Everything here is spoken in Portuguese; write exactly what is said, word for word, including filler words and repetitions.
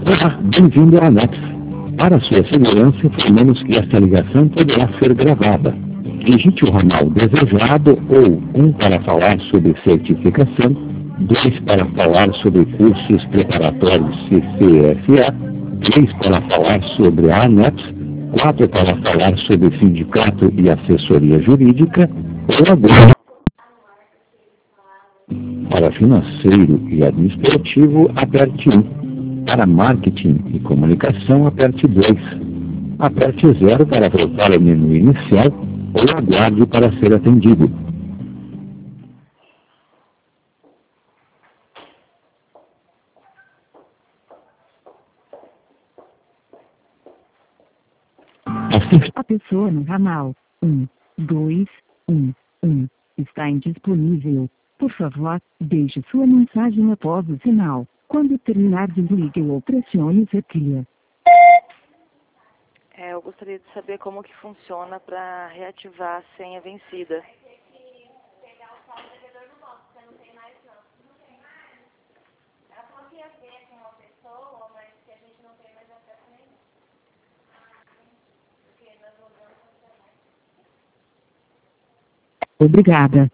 Olá, bem-vindo à ANET. Para sua segurança, informamos que esta ligação poderá ser gravada. Digite o ramal desejado ou um para falar sobre certificação, dois para falar sobre cursos preparatórios C C F A, três para falar sobre a ANET, quatro para falar sobre sindicato e assessoria jurídica, ou agora para financeiro e administrativo, aperte um. Para marketing e comunicação, aperte dois. Aperte zero para voltar ao menu inicial ou aguarde para ser atendido. Assim, A pessoa no ramal um, dois, um, um está indisponível. Por favor, deixe sua mensagem após o sinal. Quando terminar, desligue ou pressione repetir. É, eu gostaria de saber como que funciona para reativar a senha vencida. Obrigada.